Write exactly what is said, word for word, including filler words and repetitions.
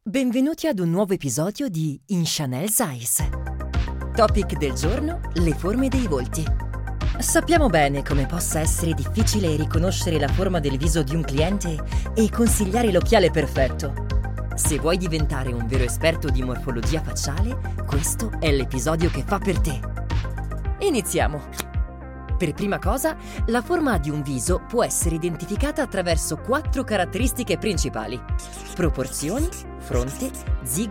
Benvenuti ad un nuovo episodio di In Chanel's Eyes. Topic del giorno: le forme dei volti. Sappiamo bene come possa essere difficile riconoscere la forma del viso di un cliente e consigliare l'occhiale perfetto. Se vuoi diventare un vero esperto di morfologia facciale, questo è l'episodio che fa per te. Iniziamo! Per prima cosa, la forma di un viso può essere identificata attraverso quattro caratteristiche principali: proporzioni, fronte, zigomo